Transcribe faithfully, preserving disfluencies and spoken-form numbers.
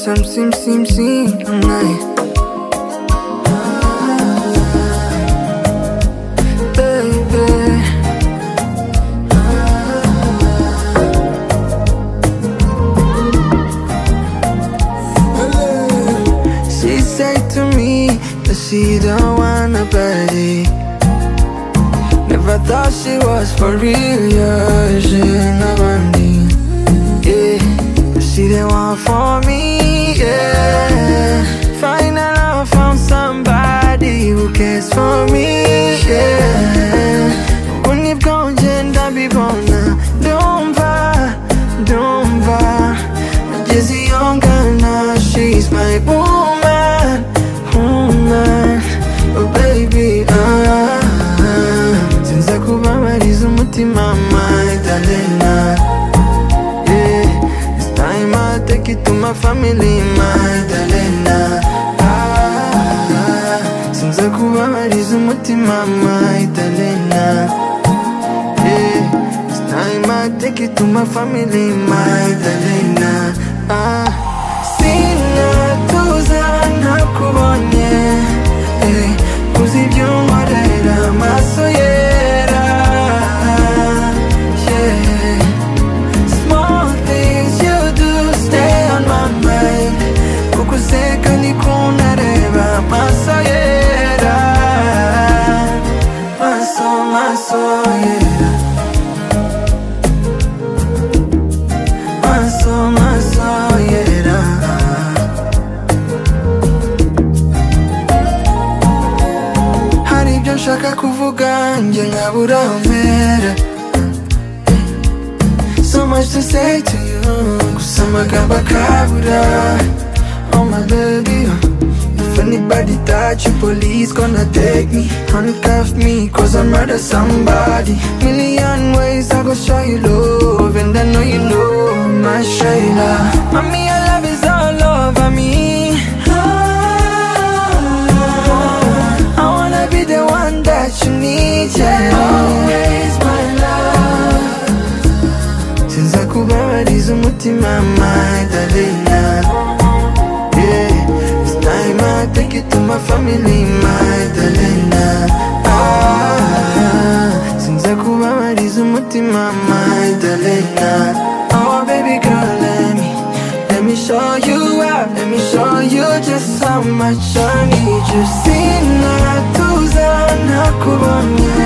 Some sim sim sim night. Baby. She said to me that she don't want nobody. Never thought she was for real, yeah. She nobody, yeah. But she didn't want for me, yeah. Finally I found somebody who cares for me, yeah. When you've gone, gender be born now. Don't buy, don't buy. Just a young girl now, she's my woman, woman. Oh baby, ah. Sinza kubabariza umutima, my Dalena. Yeah, it's time I take it to my family, my Dalena. Ah, sinza kubabariza umutima, my Dalena. Yeah, it's time I take it to my family, my Dalena. Ah, sinatuza nakubonye, eh, uzi ibyo nkorera amaso yera, yeah. Small things you do stay on my mind, kukuseka niko nareba amaso yera, maso maso yera, maso maso yera. Hari ibyo nshaka kuvuga njye nkabura mpera. So much to say to you, gusa amagambo akabura. Oh my baby, if anybody touch you, police gonna take me, handcuff me, cause I murder somebody. Million ways I go show you love, and I know you know my Shayla. Mommy, your love is all over me. I wanna be the one that you need, yeah. Always my love. Sinza kubabariza umutima, my Dalena. Yeah, it's time I take it to my family, my Dalena. Ah, sinza kubabariza umutima, my Dalena. Oh baby girl, let me, let me show you out, let me show you just how much I need you. Sinatuza nakubonye,